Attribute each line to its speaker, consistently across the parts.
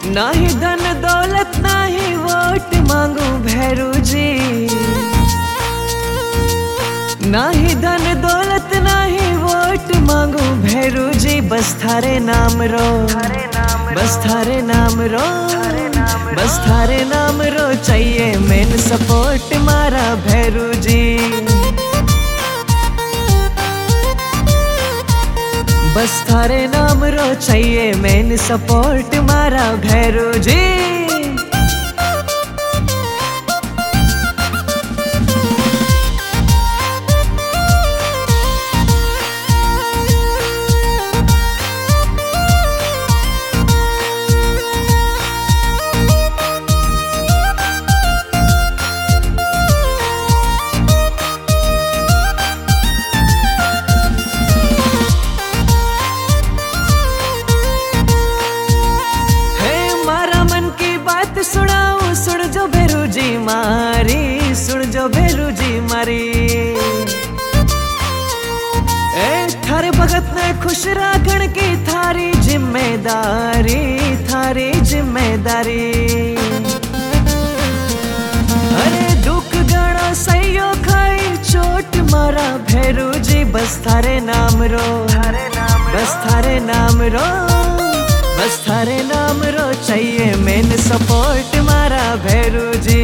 Speaker 1: ना ही धन दौलत ना ही वोट मांगू भैरू जी, ना ही धन दौलत ना ही वोट मांगू भैरू जी। बस थारे नाम रो, बस थारे नाम रो, बस थारे नाम रो चाहिए मेन सपोर्ट मारा भैरू जी। बस थारे नाम रो चाहिए मेन सपोर्ट मारा भैरू जी। सुनाऊं सुन जो भैरू जी मारी, सुन जो भैरू जी मारी। थारे भगत ने खुश राखण की थारी जिम्मेदारी, थारी जिम्मेदारी। अरे दुख गणो सहियो खाई चोट मारा भैरू जी। बस थारे नाम रो, बस थारे नाम रो, बस थारे नाम रो चाहिए मेन सपोर्ट मारा भैरू जी।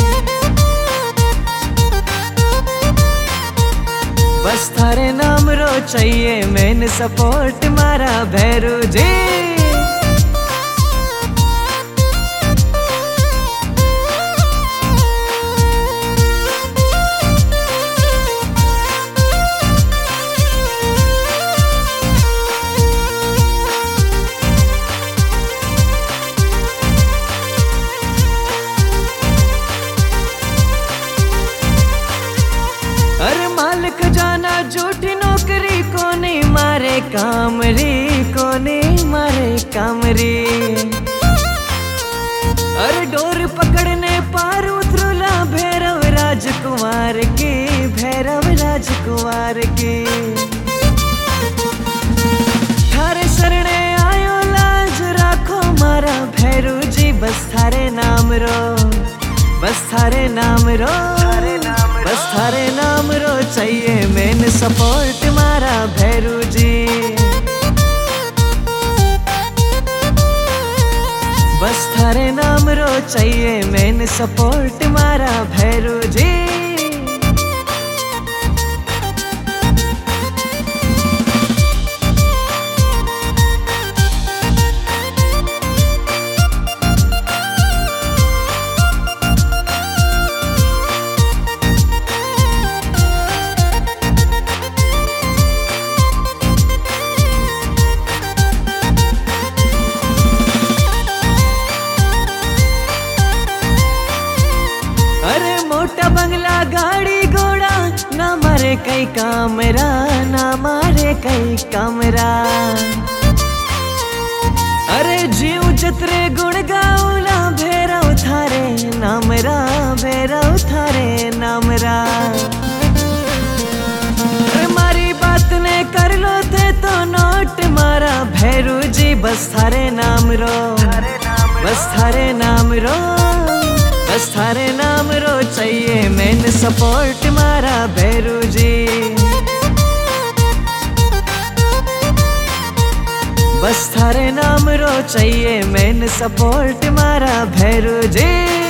Speaker 1: बस थारे नाम रो चाहिए मेन सपोर्ट मारा भैरू जी। खजाना झूठी नौकरी कोनी मारे कामरी, कोनी मारे कामरी। अरे डोर पकड़ने पार उतरुला भैरव राजकुमार की, भैरव राजकुमार की। थारे शरणे आयो लाज राखो मारा भैरू जी। बस थारे नाम रो, बस थारे नाम रो, बस थारे नाम रो चाहिए मेन सपोर्ट मारा भैरू जी। बस थारे नाम रो चाहिए मेन सपोर्ट मारा भैरू जी। मोटा बंगला गाड़ी घोड़ा ना मारे कई कामरा, ना मारे कई कामरा। अरे जीव जतरे गुण गाऊला भैरव थारे नामरा, भैरव थारे नामरा। अरे मारी बात ने कर लो थे तो नोट मारा भैरू जी। बस थारे नाम रो, बस थारे नाम रो, बस थारे नाम रो चाहिए मेन सपोर्ट मारा भैरू जी। बस थारे नाम रो चाहिए मेन सपोर्ट मारा भैरू जी।